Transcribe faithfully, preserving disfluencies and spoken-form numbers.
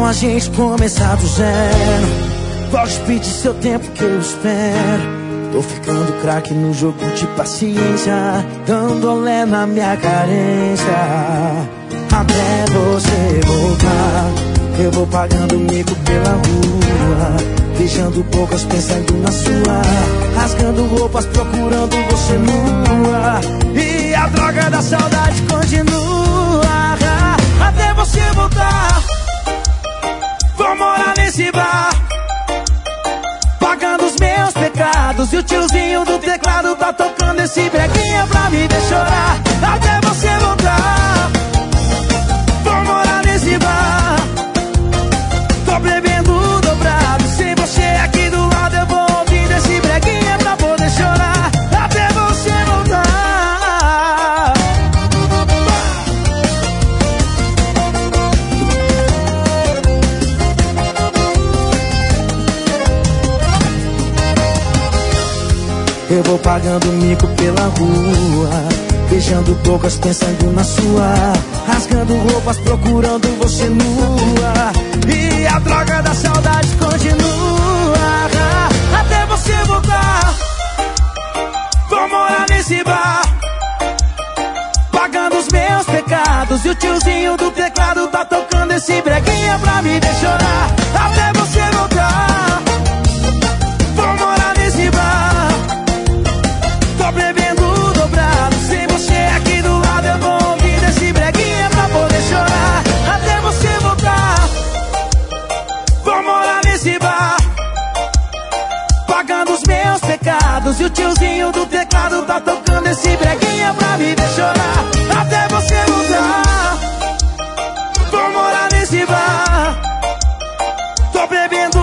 a gente começar do zero. Volte pedir seu tempo que eu espero. Tô ficando craque no jogo de paciência, dando olé na minha carência. Até você voltar, eu vou pagando mico pela rua, beijando bocas pensando na sua, rasgando roupas procurando você nua. E a droga da saudade continua. Até você voltar, vou morar nesse bar, pagando os meus pecados. E o tiozinho do teclado tá tocando esse breguinha pra me deixar chorar. Até você voltar, vou morar nesse bar, tô bebendo dobrado. Sem você aqui do lado eu vou ouvindo esse breguinha pra poder chorar. Até você voltar. Eu vou pagando mico pela rua, beijando bocas pensando na sua, rasgando roupas procurando você nua. E a droga da saudade continua. Até você voltar, vou morar nesse bar, pagando os meus pecados. E o tiozinho do teclado tá tocando esse breguinha pra me deixar chorar. Até você voltar, vou morar nesse bar, tô bebendo dobrado. Sem você aqui do lado eu vou ouvir esse breguinha pra poder chorar. Até você voltar, vou morar nesse bar, pagando os meus pecados. E o tiozinho do teclado tá tocando esse breguinha pra me deixar chorar. Até você voltar, vou morar nesse bar, tô bebendo